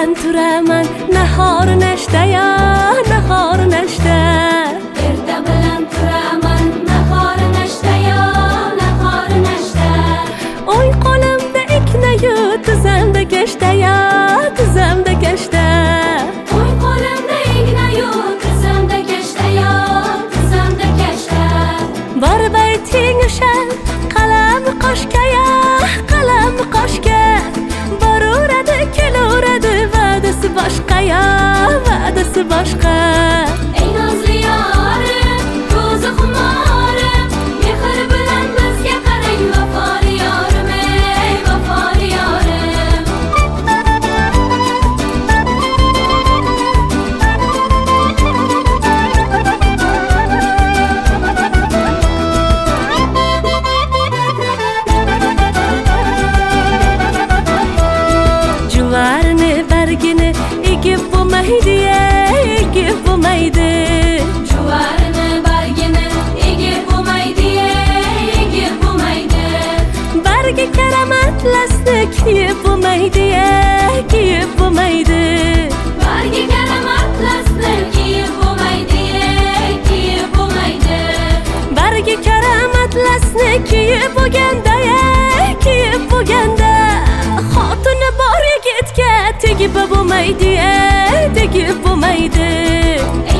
bilan turaman nahor nashta ya nahor nashta. Erta bilan turaman nahor nashta ya nahor nashta. O'ng qo'limda iknayu tizamda kashta ya tizamda kashta. O'ng qo'limda ignayu tizamda kashta ya tizamda kashta. Bor bayting o'sha qalam qoshga ya qalam qoshga. Boraveradi kelaveradi va'dasi boshqa ya va'dasi boshqa. Ey nozli yorim, ko'zi xumorim, mehr bilan bizga qarang vafoli yorim, ey vafoli yorim. Juvarni bargini egib bo'lmaydi egib bo'lmaydi. Juvarini bargini egib bo'lmaydi, egib bo'lmaydi. Bargi karamatlasni kiyib bo'lmaydi kiyib bo'lmaydi. Bargi karamatlasni kiyib bo'lmaydi, kiyib bo'lmaydi. Bargi karamatlasni kiyib bo'lganda kiyib bo'lganda xotini bor yigitga tegib bo'lmaydi tegib bo'lmaydi.